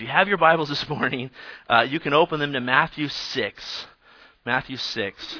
you have your Bibles this morning, you can open them to Matthew 6. Matthew 6.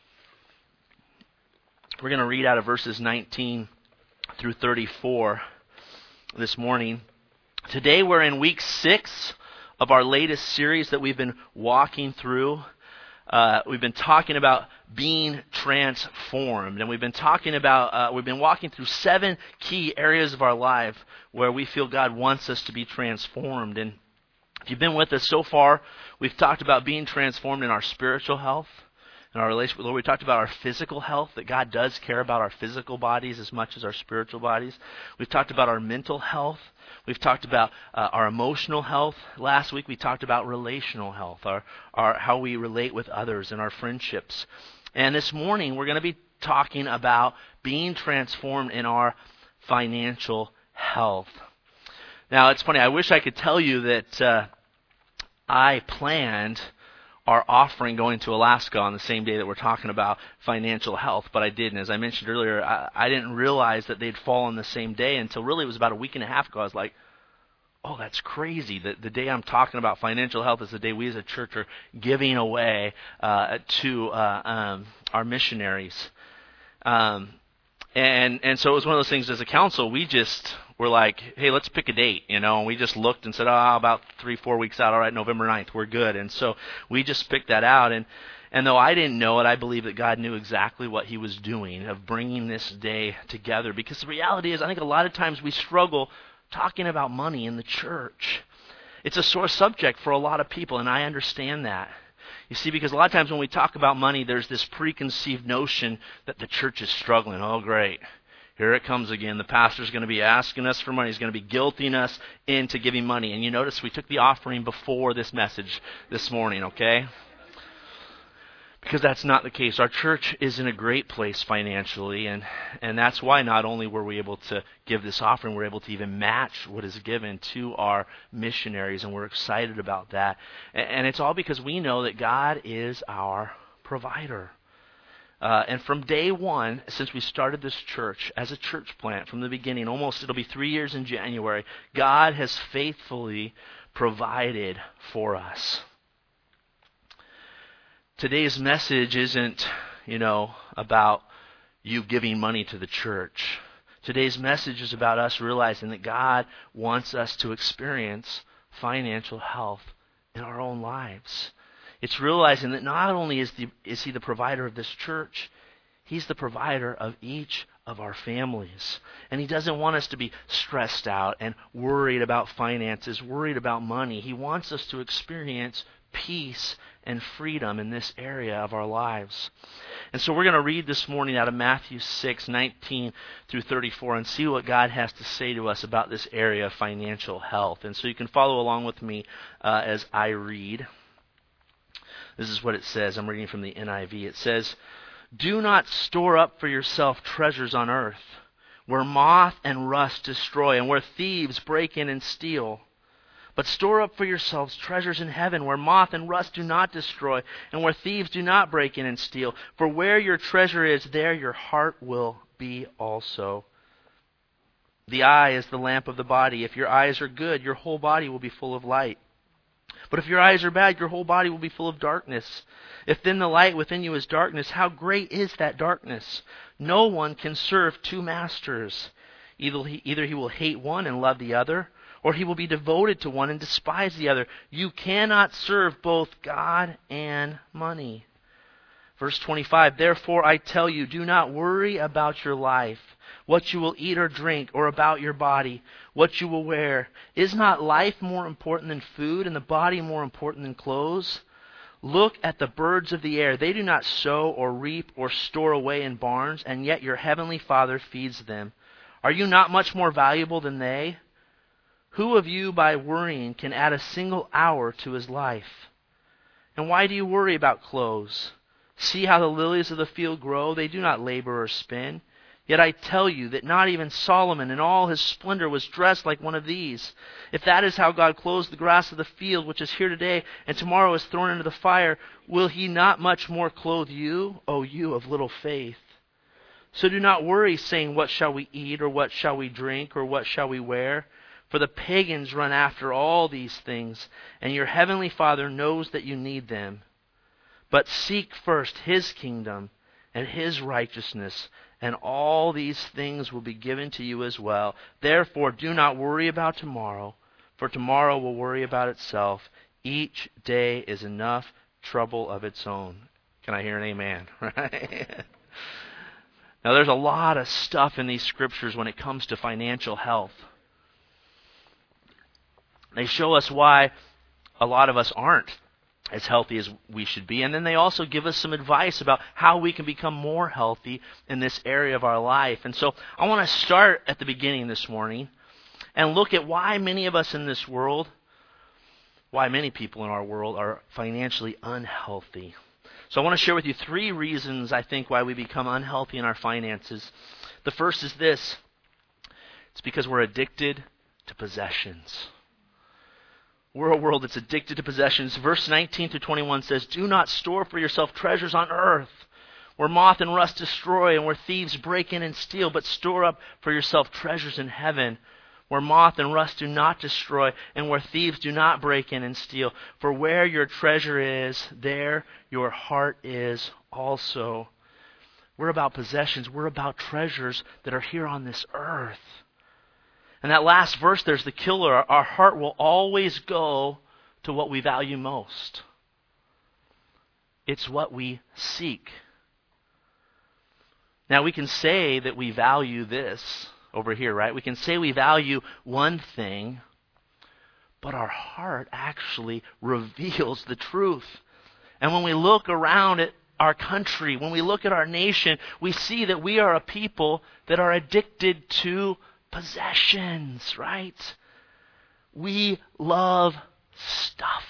We're going to read out of verses 19 through 34 this morning. Today we're in week 6 of our latest series that we've been walking through. We've been talking about being transformed, and we've been walking through 7 key areas of our life where we feel God wants us to be transformed. And if you've been with us so far, we've talked about being transformed in our spiritual health, in our relationship with the Lord. We talked about our physical health, that God does care about our physical bodies as much as our spiritual bodies. We've talked about our mental health. We've talked about our emotional health. Last week we talked about relational health, our how we relate with others and our friendships. And this morning we're going to be talking about being transformed in our financial health. Now it's funny, I wish I could tell you that I planned our offering going to Alaska on the same day that we're talking about financial health, but I didn't. As I mentioned earlier, I didn't realize that they'd fall on the same day until really it was about a week and a half ago. I was like, oh, that's crazy. The day I'm talking about financial health is the day we as a church are giving away to our missionaries. And so it was one of those things as a council, we just were like, hey, let's pick a date, and we just looked and said, about 3-4 weeks out, all right, November 9th, we're good. And so we just picked that out. And though I didn't know it, I believe that God knew exactly what he was doing of bringing this day together. Because the reality is, I think a lot of times we struggle talking about money in the church. It's a sore subject for a lot of people, and I understand that. You see, because a lot of times when we talk about money, there's this preconceived notion that the church is struggling. Oh, great. Here it comes again. The pastor's going to be asking us for money. He's going to be guilting us into giving money. And you notice we took the offering before this message this morning, okay? Because that's not the case. Our church is in a great place financially, and that's why not only were we able to give this offering, we're able to even match what is given to our missionaries, and we're excited about that. And it's all because we know that God is our provider. And from day one, since we started this church as a church plant, from the beginning, it'll be 3 years in January, God has faithfully provided for us. Today's message isn't, about you giving money to the church. Today's message is about us realizing that God wants us to experience financial health in our own lives. It's realizing that not only is he the provider of this church, he's the provider of each of our families. And he doesn't want us to be stressed out and worried about finances, worried about money. He wants us to experience peace and freedom in this area of our lives. And so we're going to read this morning out of Matthew 6, 19 through 34 and see what God has to say to us about this area of financial health. And so you can follow along with me as I read. This is what it says. I'm reading from the NIV. It says, "Do not store up for yourself treasures on earth, where moth and rust destroy, and where thieves break in and steal. But store up for yourselves treasures in heaven, where moth and rust do not destroy, and where thieves do not break in and steal. For where your treasure is, there your heart will be also. The eye is the lamp of the body. If your eyes are good, your whole body will be full of light. But if your eyes are bad, your whole body will be full of darkness. If then the light within you is darkness, how great is that darkness? No one can serve 2 masters. Either he will hate one and love the other, or he will be devoted to one and despise the other. You cannot serve both God and money." Verse 25, "Therefore I tell you, do not worry about your life, what you will eat or drink, or about your body, what you will wear. Is not life more important than food, and the body more important than clothes? Look at the birds of the air. They do not sow or reap or store away in barns, and yet your heavenly Father feeds them. Are you not much more valuable than they? Who of you, by worrying, can add a single hour to his life? And why do you worry about clothes? See how the lilies of the field grow. They do not labor or spin. Yet I tell you that not even Solomon in all his splendor was dressed like one of these. If that is how God clothes the grass of the field, which is here today and tomorrow is thrown into the fire, will he not much more clothe you, O you of little faith? So do not worry, saying, what shall we eat, or what shall we drink, or what shall we wear? For the pagans run after all these things, and your heavenly Father knows that you need them. But seek first His kingdom and His righteousness, and all these things will be given to you as well. Therefore, do not worry about tomorrow, for tomorrow will worry about itself. Each day is enough trouble of its own. Can I hear an amen? Right? Now, there's a lot of stuff in these scriptures when it comes to financial health. They show us why a lot of us aren't as healthy as we should be. And then they also give us some advice about how we can become more healthy in this area of our life. And so I want to start at the beginning this morning and look at why many of us in this world, why many people in our world are financially unhealthy. So I want to share with you 3 reasons, I think, why we become unhealthy in our finances. The first is this. It's because we're addicted to possessions. We're a world that's addicted to possessions. Verse 19 through 21 says, "Do not store for yourself treasures on earth, where moth and rust destroy and where thieves break in and steal, but store up for yourself treasures in heaven, where moth and rust do not destroy and where thieves do not break in and steal. For where your treasure is, there your heart is also." We're about possessions. We're about treasures that are here on this earth. And that last verse, there's the killer. Our heart will always go to what we value most. It's what we seek. Now, we can say that we value this over here, right? We can say we value one thing, but our heart actually reveals the truth. And when we look around at our country, when we look at our nation, we see that we are a people that are addicted to possessions, right? We love stuff,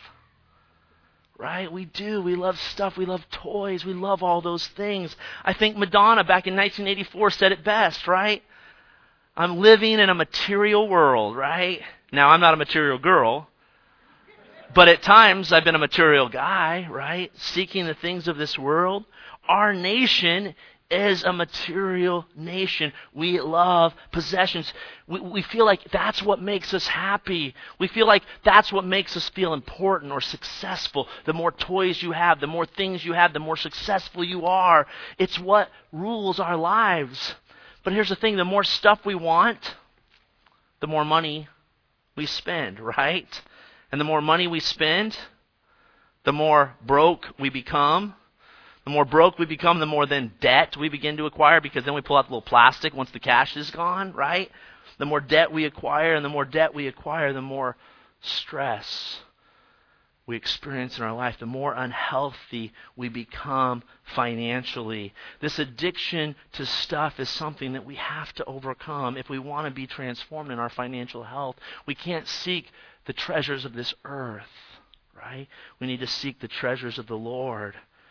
right? We do. We love stuff. We love toys. We love all those things. I think Madonna back in 1984 said it best, right? I'm living in a material world, right? Now, I'm not a material girl, but at times I've been a material guy, right? Seeking the things of this world. Our nation is a material nation. We love possessions. We feel like that's what makes us happy. We feel like that's what makes us feel important or successful. The more toys you have, the more things you have, the more successful you are. It's what rules our lives. But here's the thing, the more stuff we want, the more money we spend, right? And the more money we spend, the more broke we become. The more broke we become, the more then debt we begin to acquire, because then we pull out the little plastic once the cash is gone, right? The more debt we acquire, and the more debt we acquire, the more stress we experience in our life, the more unhealthy we become financially. This addiction to stuff is something that we have to overcome if we want to be transformed in our financial health. We can't seek the treasures of this earth, right? We need to seek the treasures of the Lord.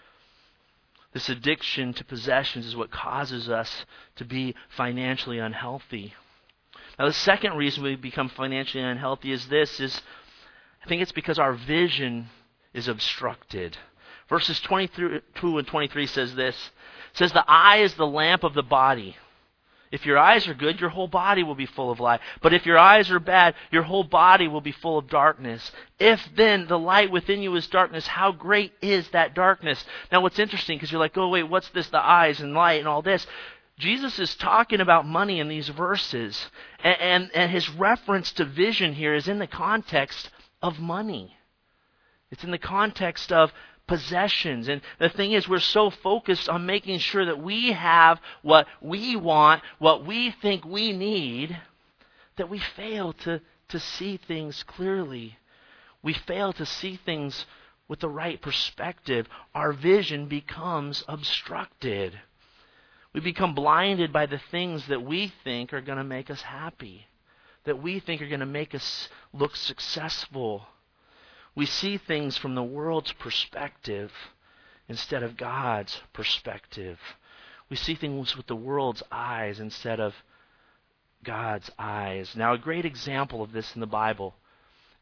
This addiction to possessions is what causes us to be financially unhealthy. Now, the second reason we become financially unhealthy is I think it's because our vision is obstructed. Verses 22 and 23 says this. It says, "The eye is the lamp of the body. If your eyes are good, your whole body will be full of light. But if your eyes are bad, your whole body will be full of darkness. If then the light within you is darkness, how great is that darkness?" Now what's interesting, because you're like, oh wait, what's this, the eyes and light and all this? Jesus is talking about money in these verses. And his reference to vision here is in the context of money. It's in the context of possessions. And the thing is, we're so focused on making sure that we have what we want, what we think we need, that we fail to see things clearly. We fail to see things with the right perspective. Our vision becomes obstructed. We become blinded by the things that we think are going to make us happy, that we think are going to make us look successful. We see things from the world's perspective instead of God's perspective. We see things with the world's eyes instead of God's eyes. Now, a great example of this in the Bible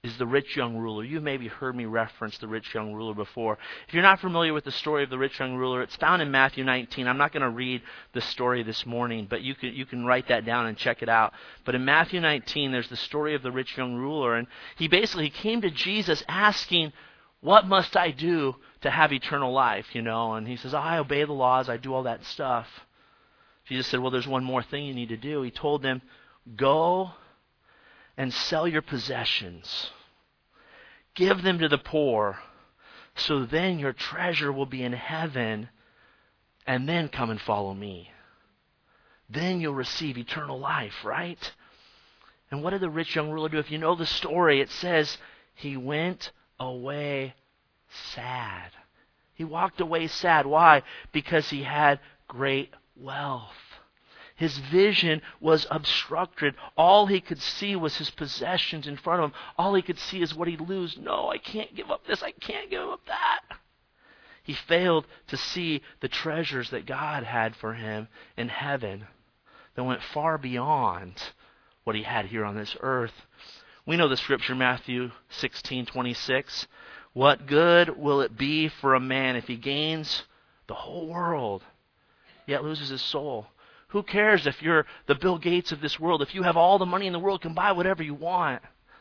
is the rich young ruler. You maybe heard me reference the rich young ruler before. If you're not familiar with the story of the rich young ruler, it's found in Matthew 19. I'm not going to read the story this morning, but you can write that down and check it out. But in Matthew 19, there's the story of the rich young ruler, and he basically came to Jesus asking, what must I do to have eternal life, And he says, I obey the laws, I do all that stuff. Jesus said, well, there's one more thing you need to do. He told them, go and sell your possessions. Give them to the poor, so then your treasure will be in heaven, and then come and follow me. Then you'll receive eternal life, right? And what did the rich young ruler do? If you know the story, it says he went away sad. He walked away sad. Why? Because he had great wealth. His vision was obstructed. All he could see was his possessions in front of him. All he could see is what he'd lose. No, I can't give up this. I can't give up that. He failed to see the treasures that God had for him in heaven that went far beyond what he had here on this earth. We know the scripture, Matthew 16:26. What good will it be for a man if he gains the whole world, yet loses his soul? Who cares if you're the Bill Gates of this world? If you have all the money in the world, can buy whatever you want.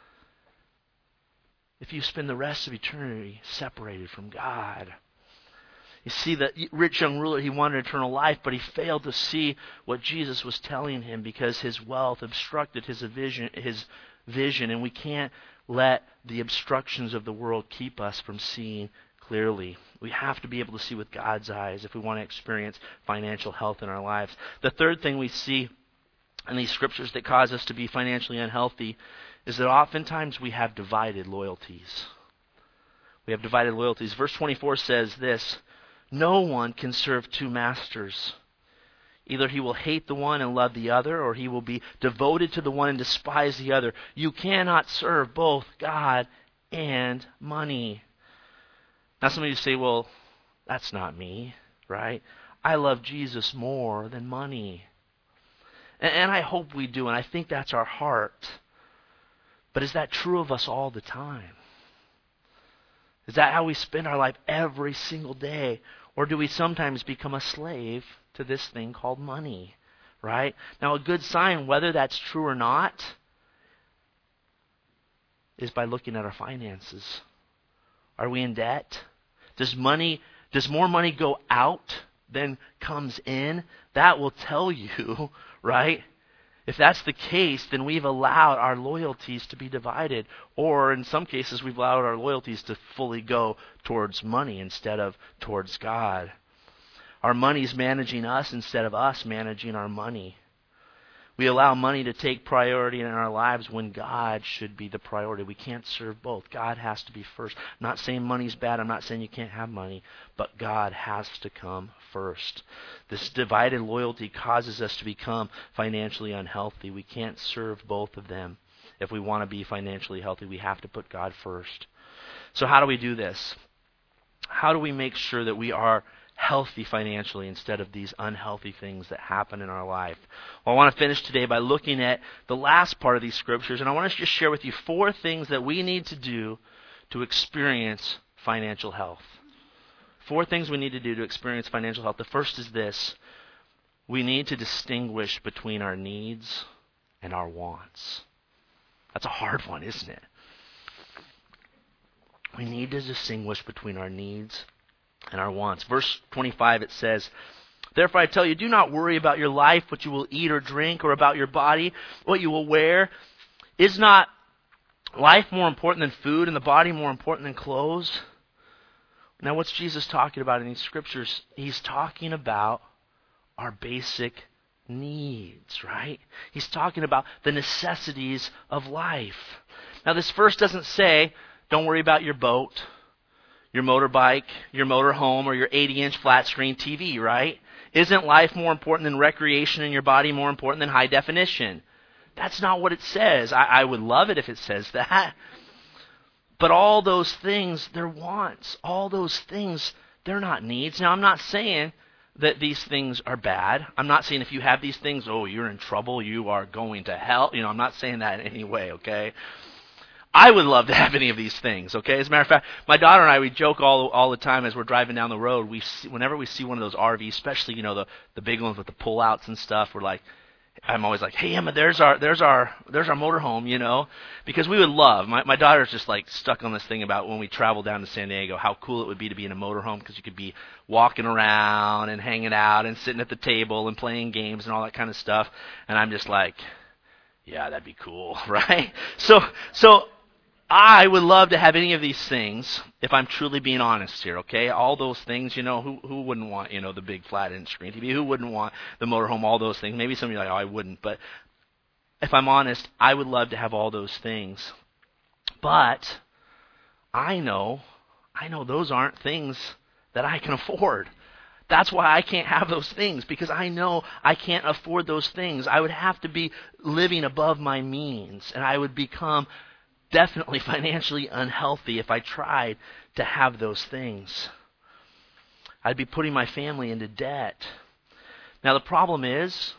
If you spend the rest of eternity separated from God. You see, the rich young ruler, he wanted eternal life, but he failed to see what Jesus was telling him because his wealth obstructed his vision, and we can't let the obstructions of the world keep us from seeing clearly. We have to be able to see with God's eyes if we want to experience financial health in our lives. The third thing we see in these scriptures that cause us to be financially unhealthy is that oftentimes we have divided loyalties. We have divided loyalties. Verse 24 says this, no one can serve two masters. Either he will hate the one and love the other, or he will be devoted to the one and despise the other. You cannot serve both God and money. Now some of you say, well, that's not me, right? I love Jesus more than money. And I hope we do, and I think that's our heart. But is that true of us all the time? Is that how we spend our life every single day? Or do we sometimes become a slave to this thing called money, right? Now, a good sign, whether that's true or not, is by looking at our finances. Are we in debt? Does more money go out than comes in? That will tell you, right? If that's the case, then we've allowed our loyalties to be divided. Or in some cases, we've allowed our loyalties to fully go towards money instead of towards God. Our money's managing us instead of us managing our money. We allow money to take priority in our lives when God should be the priority. We can't serve both. God has to be first. I'm not saying money's bad. I'm not saying you can't have money. But God has to come first. This divided loyalty causes us to become financially unhealthy. We can't serve both of them. If we want to be financially healthy, we have to put God first. So how do we do this? How do we make sure that we are healthy financially instead of these unhealthy things that happen in our life? Well, I want to finish today by looking at the last part of these scriptures, and I want to just share with you 4 things that we need to do to experience financial health. 4 things we need to do to experience financial health. The first is this: we need to distinguish between our needs and our wants. That's a hard one, isn't it? We need to distinguish between our needs and our wants. Verse 25, it says, therefore I tell you, do not worry about your life, what you will eat or drink, or about your body, what you will wear. Is not life more important than food, and the body more important than clothes? Now, what's Jesus talking about in these scriptures? He's talking about our basic needs, right? He's talking about the necessities of life. Now, this verse doesn't say, don't worry about your boat, your motorbike, your motorhome, or your 80-inch flat-screen TV, right? Isn't life more important than recreation and your body more important than high definition? That's not what it says. I would love it if it says that. But all those things, they're wants. All those things, they're not needs. Now, I'm not saying that these things are bad. I'm not saying if you have these things, oh, you're in trouble, you are going to hell. I'm not saying that in any way, okay? I would love to have any of these things, okay? As a matter of fact, my daughter and I, we joke all the time as we're driving down the road. Whenever we see one of those RVs, especially, the big ones with the pullouts and stuff, I'm always like, hey, Emma, there's our motorhome, because we would love. My daughter's just like stuck on this thing about when we travel down to San Diego, how cool it would be to be in a motorhome, because you could be walking around and hanging out and sitting at the table and playing games and all that kind of stuff. And I'm just like, yeah, that'd be cool, right? So I would love to have any of these things, if I'm truly being honest here, okay? All those things, who wouldn't want, the big flat-end screen TV? Who wouldn't want the motorhome, all those things? Maybe some of you are like, oh, I wouldn't. But if I'm honest, I would love to have all those things. But I know those aren't things that I can afford. That's why I can't have those things, because I know I can't afford those things. I would have to be living above my means, and I would become definitely financially unhealthy if I tried to have those things. I'd be putting my family into debt. Now the problem is,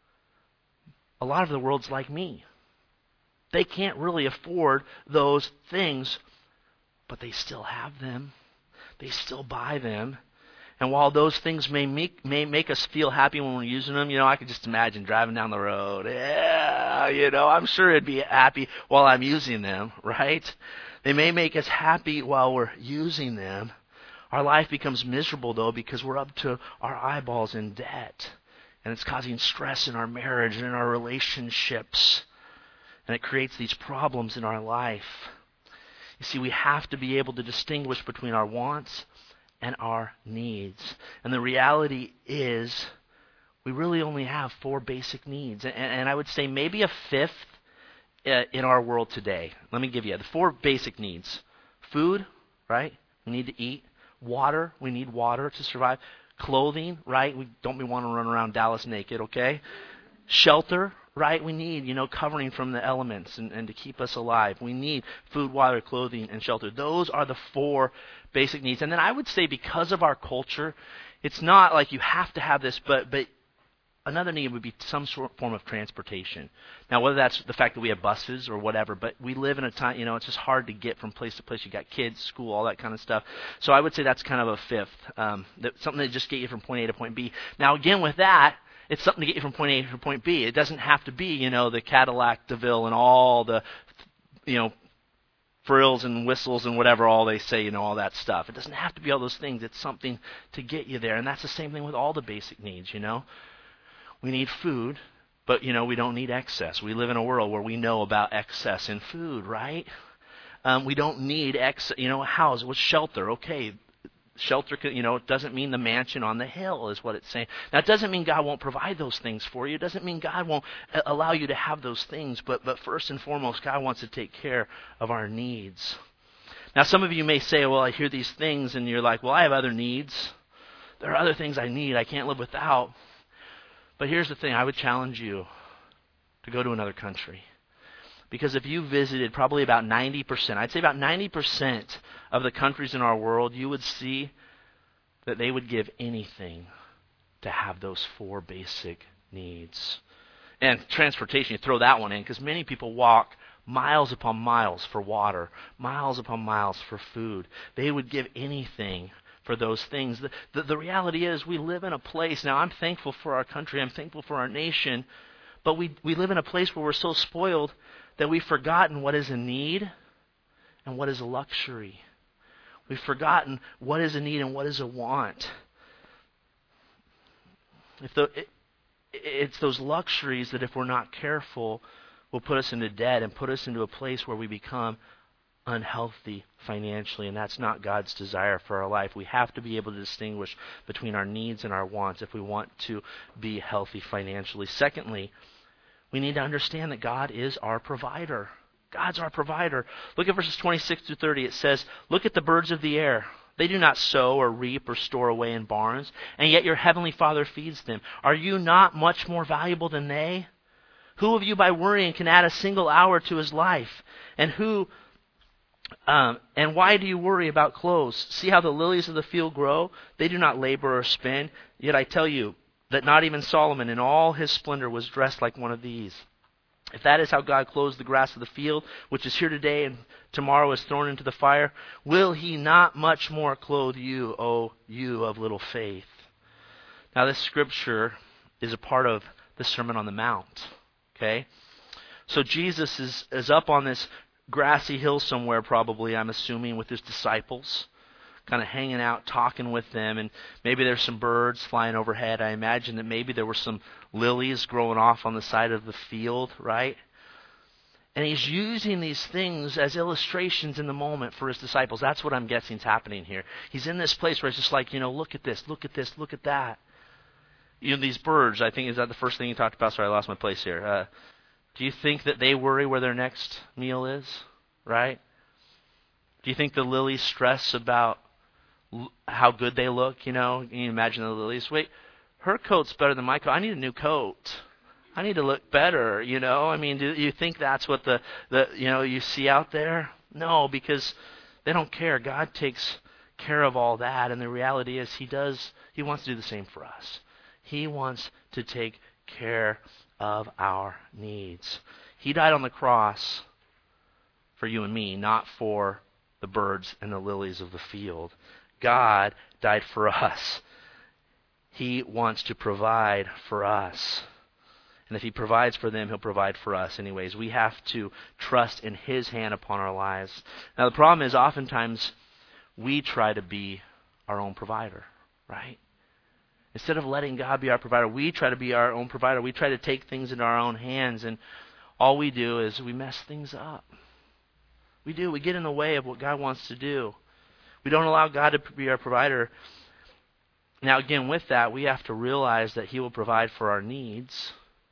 a lot of the world's like me. They can't really afford those things, but they still have them. They still buy them. And while those things may make us feel happy when we're using them, I could just imagine driving down the road. Yeah, I'm sure it'd be happy while I'm using them, right? They may make us happy while we're using them. Our life becomes miserable, though, because we're up to our eyeballs in debt. And it's causing stress in our marriage and in our relationships. And it creates these problems in our life. You see, we have to be able to distinguish between our wants and our needs. And the reality is, we really only have 4 basic needs. And I would say maybe a 5th in our world today. Let me give you the 4 basic needs. Food, right? We need to eat. Water, we need water to survive. Clothing, right? We don't want to run around Dallas naked, okay? Shelter, right? We need, covering from the elements and to keep us alive. We need food, water, clothing, and shelter. Those are the 4 basic needs. And then I would say, because of our culture, it's not like you have to have this, but another need would be some form of transportation. Now, whether that's the fact that we have buses or whatever, but we live in a time, it's just hard to get from place to place. You got kids, school, all that kind of stuff. So I would say that's kind of a 5th, something that just get you from point A to point B. Now, again, with that, it's something to get you from point A to point B. It doesn't have to be, the Cadillac DeVille and all the, frills and whistles and whatever all they say, all that stuff. It doesn't have to be all those things. It's something to get you there. And that's the same thing with all the basic needs, We need food, but, we don't need excess. We live in a world where we know about excess in food, right? We don't need a house with shelter. Okay, shelter, it doesn't mean the mansion on the hill is what it's saying. Now, it doesn't mean God won't provide those things for you. It doesn't mean God won't allow you to have those things. But first and foremost, God wants to take care of our needs. Now, some of you may say, well, I hear these things, and you're like, well, I have other needs. There are other things I need I can't live without. But here's the thing. I would challenge you to go to another country. Because if you visited probably about 90%, I'd say about 90% of the countries in our world, you would see that they would give anything to have those 4 basic needs. And transportation, you throw that one in, because many people walk miles upon miles for water, miles upon miles for food. They would give anything for those things. The reality is, we live in a place, now I'm thankful for our country, I'm thankful for our nation, but we live in a place where we're so spoiled that we've forgotten what is a need and what is a luxury. We've forgotten what is a need and what is a want. It's those luxuries that, if we're not careful, will put us into debt and put us into a place where we become unhealthy financially, and that's not God's desire for our life. We have to be able to distinguish between our needs and our wants if we want to be healthy financially. Secondly, we need to understand that God is our provider. God's our provider. Look at verses 26 through 30. It says, look at the birds of the air. They do not sow or reap or store away in barns, and yet your heavenly Father feeds them. Are you not much more valuable than they? Who of you by worrying can add a single hour to his life? And why do you worry about clothes? See how the lilies of the field grow? They do not labor or spin. Yet I tell you that not even Solomon in all his splendor was dressed like one of these. If that is how God clothes the grass of the field, which is here today and tomorrow is thrown into the fire, will he not much more clothe you, O you of little faith? Now this scripture is a part of the Sermon on the Mount. Okay? So Jesus is up on this grassy hill somewhere probably, I'm assuming, with his disciples, kind of hanging out, talking with them, and maybe there's some birds flying overhead. I imagine that maybe there were some lilies growing off on the side of the field, right? And he's using these things as illustrations in the moment for his disciples. That's what I'm guessing is happening here. He's in this place where it's just like, look at this, look at this, look at that. These birds, I think, is that the first thing you talked about? Sorry, I lost my place here. Do you think that they worry where their next meal is, right? Do you think the lilies stress about how good they look? Can you imagine the lilies? Wait, her coat's better than my coat. I need a new coat. I need to look better, I mean, do you think that's what the you see out there? No, because they don't care. God takes care of all that, and the reality is he wants to do the same for us. He wants to take care of our needs. He died on the cross for you and me, not for the birds and the lilies of the field. God died for us. He wants to provide for us. And if he provides for them, he'll provide for us anyways. We have to trust in his hand upon our lives. Now the problem is oftentimes we try to be our own provider, right? Instead of letting God be our provider, we try to be our own provider. We try to take things into our own hands, and all we do is we mess things up. We do. We get in the way of what God wants to do. We don't allow God to be our provider. Now, again, with that, we have to realize that he will provide for our needs,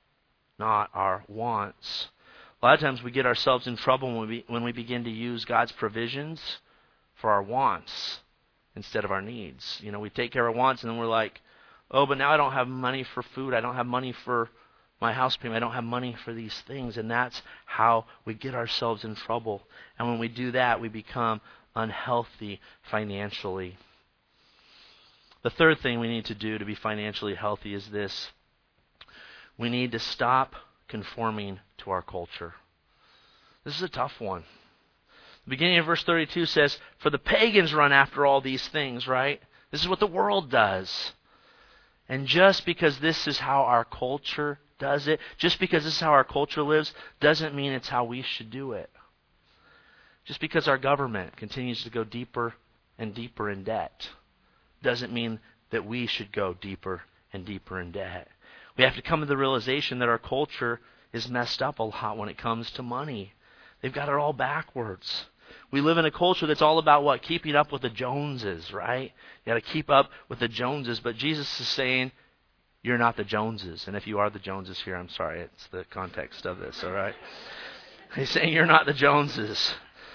not our wants. A lot of times we get ourselves in trouble when we begin to use God's provisions for our wants instead of our needs. We take care of our wants, and then we're like, oh, but now I don't have money for food. I don't have money for my house payment. I don't have money for these things. And that's how we get ourselves in trouble. And when we do that, we become unhealthy financially. The third thing we need to do to be financially healthy is this. We need to stop conforming to our culture. This is a tough one. The beginning of verse 32 says, for the pagans run after all these things, right? This is what the world does. And just because this is how our culture does it, just because this is how our culture lives, doesn't mean it's how we should do it. Just because our government continues to go deeper and deeper in debt, doesn't mean that we should go deeper and deeper in debt. We have to come to the realization that our culture is messed up a lot when it comes to money. They've got it all backwards. We live in a culture that's all about what? Keeping up with the Joneses, right? You got to keep up with the Joneses. But Jesus is saying, you're not the Joneses. And if you are the Joneses here, I'm sorry. It's the context of this, all right? He's saying you're not the Joneses.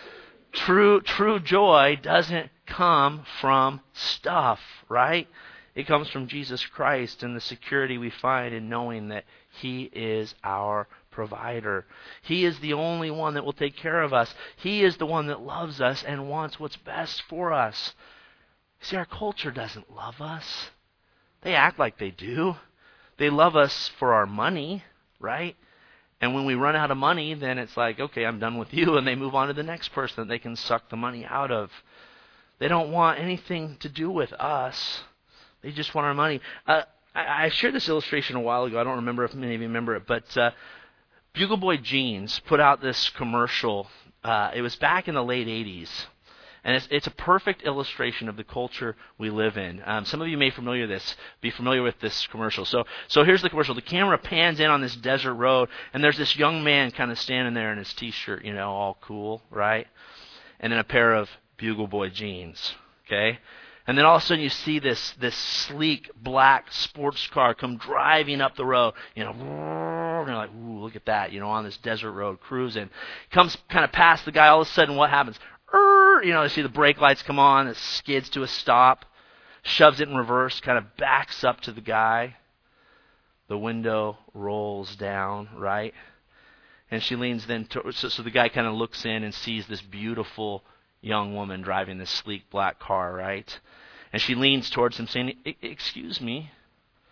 True joy doesn't come from stuff, right? It comes from Jesus Christ and the security we find in knowing that he is our provider. He is the only one that will take care of us. He is the one that loves us and wants what's best for us. See, our culture doesn't love us. They act like they do. They love us for our money, right? And when we run out of money, then it's like, okay, I'm done with you, and they move on to the next person that they can suck the money out of. They don't want anything to do with us. They just want our money. I shared this illustration a while ago. I don't remember if many of you remember it, but Bugle Boy Jeans put out this commercial. It was back in the late 80s. And it's a perfect illustration of the culture we live in. Some of you may be familiar with this commercial. So here's the commercial. The camera pans in on this desert road, and there's this young man kind of standing there in his T-shirt, all cool, right? And then a pair of Bugle Boy jeans, okay? And then all of a sudden you see this sleek black sports car come driving up the road, and you're like, ooh, look at that, on this desert road cruising. Comes kind of past the guy, all of a sudden what happens? You see the brake lights come on, it skids to a stop, shoves it in reverse, kind of backs up to the guy. The window rolls down, right? And she leans then, so the guy kind of looks in and sees this beautiful young woman driving this sleek black car, right? And she leans towards him saying, excuse me,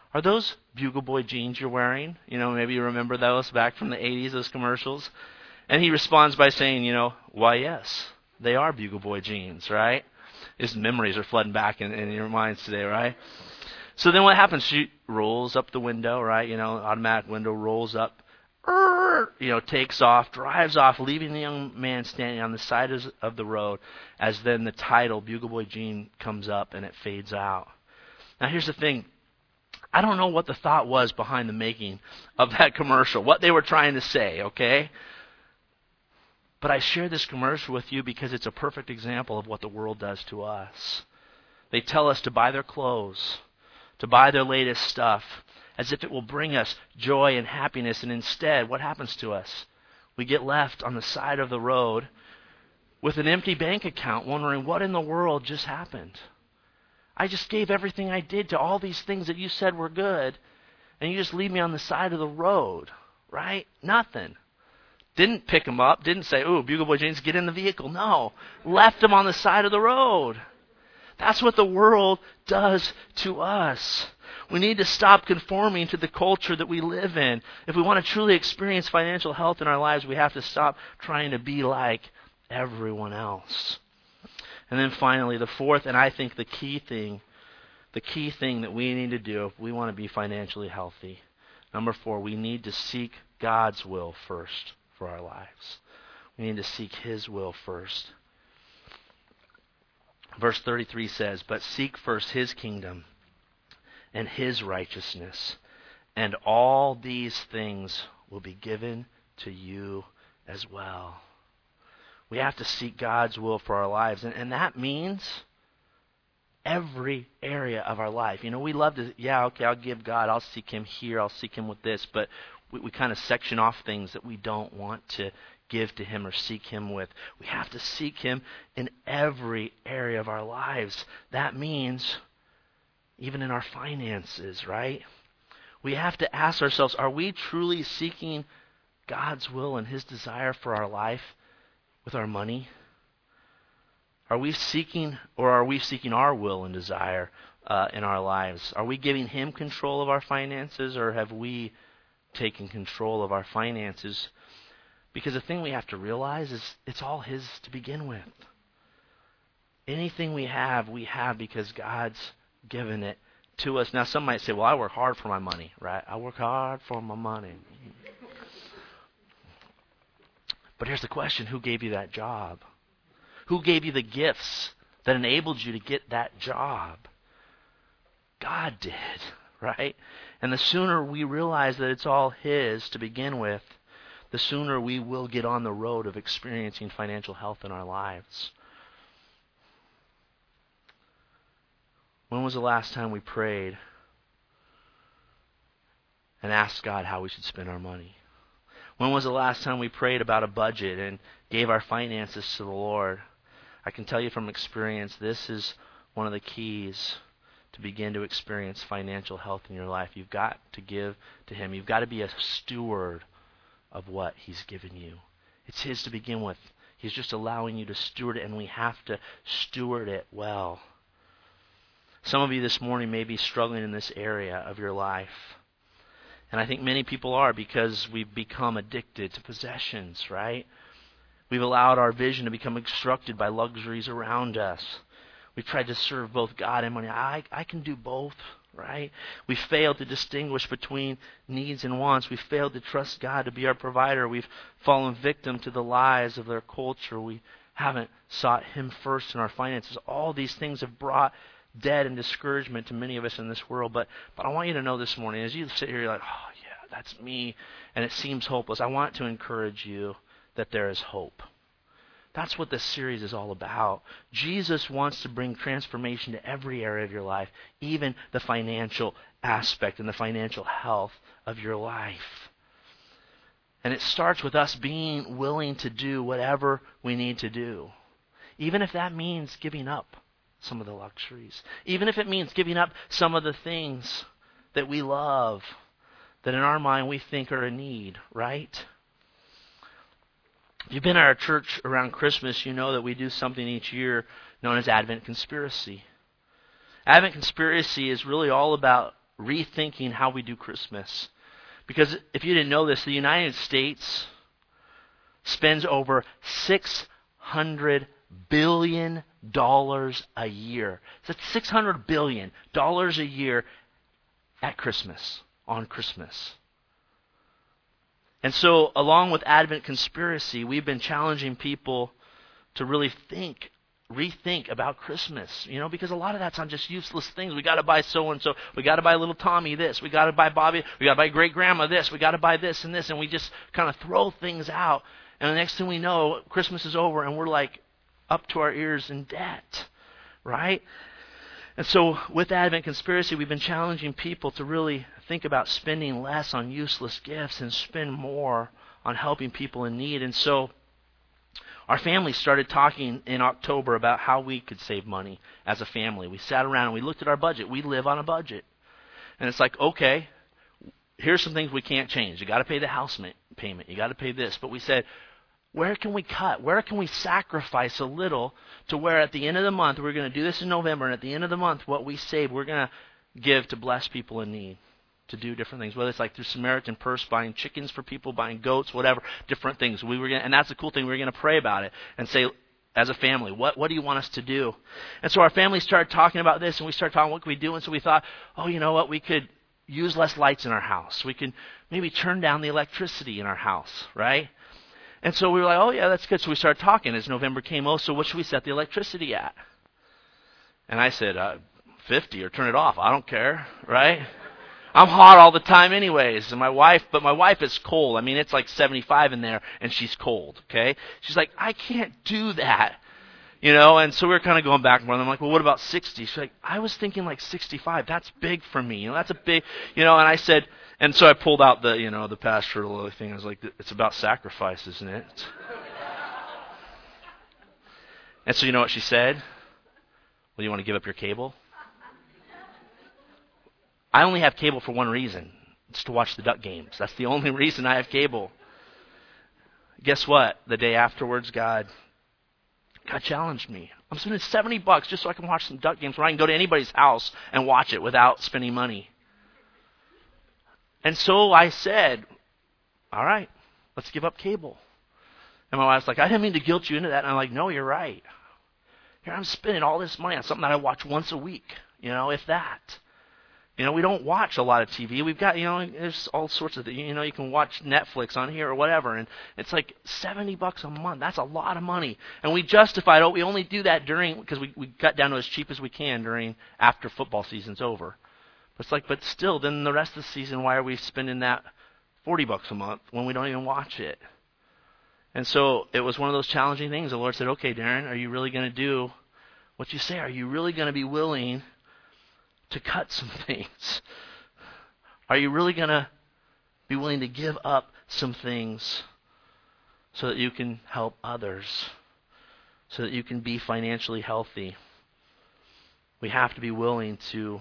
Are those Bugle Boy jeans you're wearing? Maybe you remember those back from the 80s, those commercials. And he responds by saying, why, yes, they are Bugle Boy jeans, right? His memories are flooding back in your minds today, right? So then what happens? She rolls up the window, right? Automatic window rolls up, takes off, drives off, leaving the young man standing on the side of the road as then the title, Bugle Boy Jean, comes up and it fades out. Now here's the thing. I don't know what the thought was behind the making of that commercial, what they were trying to say, okay? But I share this commercial with you because it's a perfect example of what the world does to us. They tell us to buy their clothes, to buy their latest stuff, as if it will bring us joy and happiness. And instead, what happens to us? We get left on the side of the road with an empty bank account, wondering what in the world just happened. I just gave everything I did to all these things that you said were good, and you just leave me on the side of the road, right? Nothing. Didn't pick him up, didn't say, ooh, Bugle Boy Jeans, get in the vehicle. No, left him on the side of the road. That's what the world does to us. We need to stop conforming to the culture that we live in. If we want to truly experience financial health in our lives, we have to stop trying to be like everyone else. And then finally, the fourth, and I think the key thing that we need to do if we want to be financially healthy, number 4, we need to seek God's will first for our lives. We need to seek His will first. Verse 33 says, but seek first His kingdom and His righteousness, and all these things will be given to you as well. We have to seek God's will for our lives, and that means every area of our life. We love to, I'll give God, I'll seek Him here, I'll seek Him with this, but we kind of section off things that we don't want to give to Him or seek Him with. We have to seek Him in every area of our lives. That means even in our finances, right? We have to ask ourselves, are we truly seeking God's will and His desire for our life with our money? Are we seeking our will and desire in our lives? Are we giving Him control of our finances, or have we taken control of our finances? Because the thing we have to realize is it's all His to begin with. Anything we have because God's given it to us. Now, some might say, well, I work hard for my money, right? I work hard for my money. But here's the question, who gave you that job? Who gave you the gifts that enabled you to get that job? God did, right? And the sooner we realize that it's all His to begin with, the sooner we will get on the road of experiencing financial health in our lives. When was the last time we prayed and asked God how we should spend our money? When was the last time we prayed about a budget and gave our finances to the Lord? I can tell you from experience, this is one of the keys to begin to experience financial health in your life. You've got to give to Him. You've got to be a steward of what He's given you. It's His to begin with. He's just allowing you to steward it, and we have to steward it well. Some of you this morning may be struggling in this area of your life. And I think many people are, because we've become addicted to possessions, right? We've allowed our vision to become obstructed by luxuries around us. We've tried to serve both God and money. I can do both, right? We failed to distinguish between needs and wants. We failed to trust God to be our provider. We've fallen victim to the lies of their culture. We haven't sought Him first in our finances. All these things have brought debt and discouragement to many of us in this world. But I want you to know this morning, as you sit here, you're like, oh yeah, that's me, and it seems hopeless. I want to encourage you that there is hope. That's what this series is all about. Jesus wants to bring transformation to every area of your life, even the financial aspect and the financial health of your life. And it starts with us being willing to do whatever we need to do, even if that means giving up some of the luxuries, even if it means giving up some of the things that we love, that in our mind we think are a need, right? If you've been at our church around Christmas, you know that we do something each year known as Advent Conspiracy. Advent Conspiracy is really all about rethinking how we do Christmas. Because if you didn't know this, the United States spends over $600 billion a year. So that's $600 billion a year at Christmas, on Christmas. And so, along with Advent Conspiracy, we've been challenging people to really rethink about Christmas, because a lot of that's on just useless things. We got to buy so-and-so. We got to buy little Tommy this. We got to buy Bobby. We got to buy great-grandma this. We got to buy this and this. And we just kind of throw things out. And the next thing we know, Christmas is over and we're like up to our ears in debt, right? And so with Advent Conspiracy, we've been challenging people to really think about spending less on useless gifts and spend more on helping people in need. And so our family started talking in October about how we could save money as a family. We sat around and we looked at our budget. We live on a budget. And it's like, okay, here's some things we can't change. You got to pay the house payment. You got to pay this. But we said, where can we cut? Where can we sacrifice a little to where at the end of the month, we're going to do this in November, and at the end of the month, what we save, we're going to give to bless people in need, to do different things, whether it's like through Samaritan Purse, buying chickens for people, buying goats, whatever, different things. And that's the cool thing. We're going to pray about it and say, as a family, what do you want us to do? And so our family started talking about this, and we started talking, what can we do? And so we thought, you know what, we could use less lights in our house. We could maybe turn down the electricity in our house, right? And so we were like, oh, yeah, that's good. So we started talking as November came. So what should we set the electricity at? And I said, 50 or turn it off. I don't care, right? I'm hot all the time anyways. And my wife is cold. I mean, it's like 75 in there, and she's cold, okay? She's like, I can't do that, And so we were kind of going back and forth. I'm like, well, what about 60? She's like, I was thinking like 65. That's big for me. That's a big, and I said, and so I pulled out the, the pastoral thing. I was like, it's about sacrifice, isn't it? And so you know what she said? Well, you want to give up your cable? I only have cable for one reason. It's to watch the Duck games. That's the only reason I have cable. Guess what? The day afterwards, God challenged me. I'm spending $70 just so I can watch some Duck games where I can go to anybody's house and watch it without spending money. And so I said, all right, let's give up cable. And my wife's like, I didn't mean to guilt you into that. And I'm like, no, you're right. Here I'm spending all this money on something that I watch once a week, if that. We don't watch a lot of TV. We've got, there's all sorts of things. You can watch Netflix on here or whatever. And it's like $70 a month. That's a lot of money. And we justified, we only do that because we cut down to as cheap as we can after football season's over. But it's like, but still, then the rest of the season, why are we spending that $40 a month when we don't even watch it? And so it was one of those challenging things. The Lord said, okay, Darren, are you really going to do what you say? Are you really going to be willing to cut some things? Are you really going to be willing to give up some things so that you can help others, so that you can be financially healthy? We have to be willing to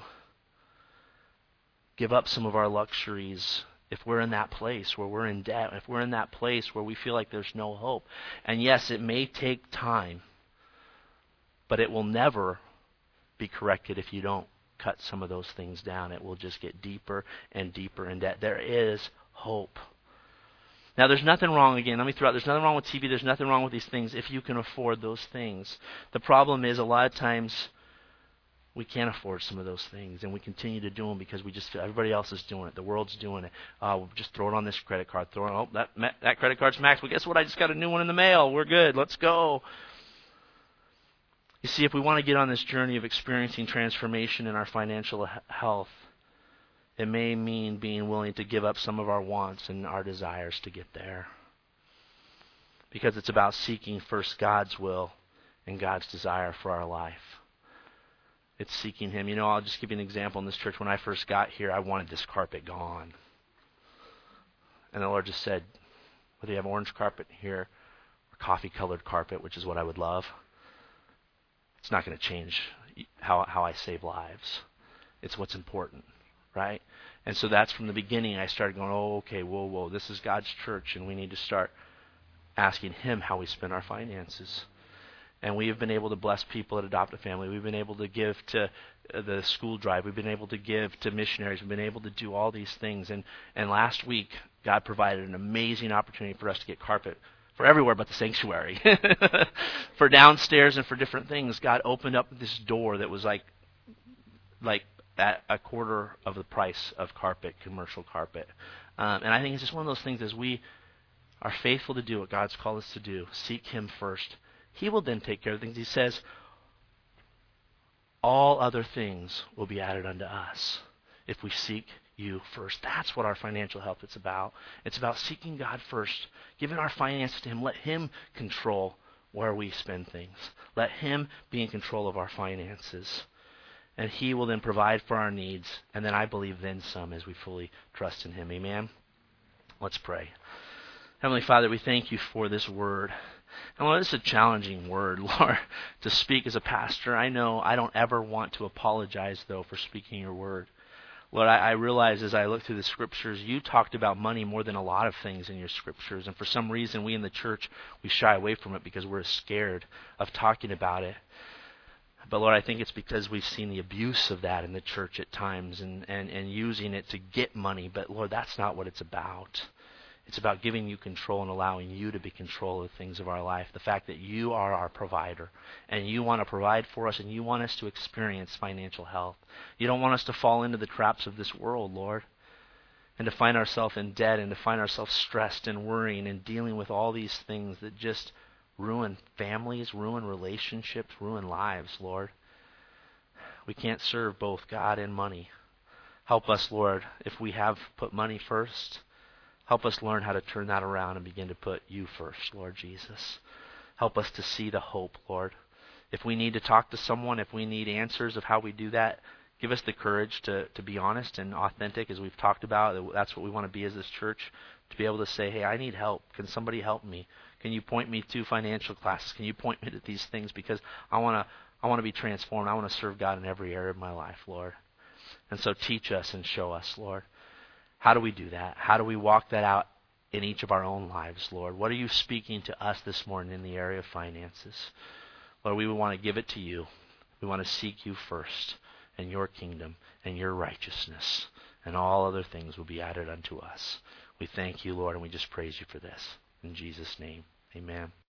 give up some of our luxuries if we're in that place where we're in debt, if we're in that place where we feel like there's no hope. And yes, it may take time, but it will never be corrected if you don't cut some of those things down. It will just get deeper and deeper in debt. There is hope. Now, there's nothing wrong, again, let me throw out, there's nothing wrong with TV, there's nothing wrong with these things if you can afford those things. The problem is a lot of times we can't afford some of those things, and we continue to do them because we just feel everybody else is doing it. The world's doing it. We'll just throw it on this credit card. That credit card's maxed. Well, guess what? I just got a new one in the mail. We're good. Let's go. You see, if we want to get on this journey of experiencing transformation in our financial health, it may mean being willing to give up some of our wants and our desires to get there. Because it's about seeking first God's will and God's desire for our life. It's seeking Him. I'll just give you an example. In this church, when I first got here, I wanted this carpet gone. And the Lord just said, whether you have orange carpet here or coffee-colored carpet, which is what I would love, it's not going to change how I save lives. It's what's important, right? And so that's from the beginning I started going, okay, whoa, this is God's church, and we need to start asking Him how we spend our finances. And we have been able to bless people at Adopt a Family. We've been able to give to the school drive. We've been able to give to missionaries. We've been able to do all these things. And last week, God provided an amazing opportunity for us to get carpet for everywhere but the sanctuary. For downstairs and for different things, God opened up this door that was like at a quarter of the price of carpet, commercial carpet. And I think it's just one of those things, as we are faithful to do what God's called us to do, seek Him first, He will then take care of things. He says, all other things will be added unto us if we seek you first. That's what our financial health is about. It's about seeking God first, giving our finances to Him. Let Him control where we spend things. Let Him be in control of our finances. And He will then provide for our needs. And then I believe then some, as we fully trust in Him. Amen? Let's pray. Heavenly Father, we thank you for this word. And Lord, this is a challenging word, Lord, to speak as a pastor. I know I don't ever want to apologize, though, for speaking your word. Lord, I realize as I look through the Scriptures, you talked about money more than a lot of things in your Scriptures. And for some reason, we in the church, we shy away from it because we're scared of talking about it. But Lord, I think it's because we've seen the abuse of that in the church at times and using it to get money. But Lord, that's not what it's about. It's about giving you control and allowing you to be in control of the things of our life. The fact that you are our provider and you want to provide for us and you want us to experience financial health. You don't want us to fall into the traps of this world, Lord, and to find ourselves in debt and to find ourselves stressed and worrying and dealing with all these things that just ruin families, ruin relationships, ruin lives, Lord. We can't serve both God and money. Help us, Lord, if we have put money first. Help us learn how to turn that around and begin to put you first, Lord Jesus. Help us to see the hope, Lord. If we need to talk to someone, if we need answers of how we do that, give us the courage to be honest and authentic, as we've talked about. That's what we want to be as this church, to be able to say, hey, I need help. Can somebody help me? Can you point me to financial classes? Can you point me to these things? Because I want to be transformed. I want to serve God in every area of my life, Lord. And so teach us and show us, Lord. How do we do that? How do we walk that out in each of our own lives, Lord? What are you speaking to us this morning in the area of finances? Lord, we want to give it to you. We want to seek you first and your kingdom and your righteousness, and all other things will be added unto us. We thank you, Lord, and we just praise you for this. In Jesus' name, amen.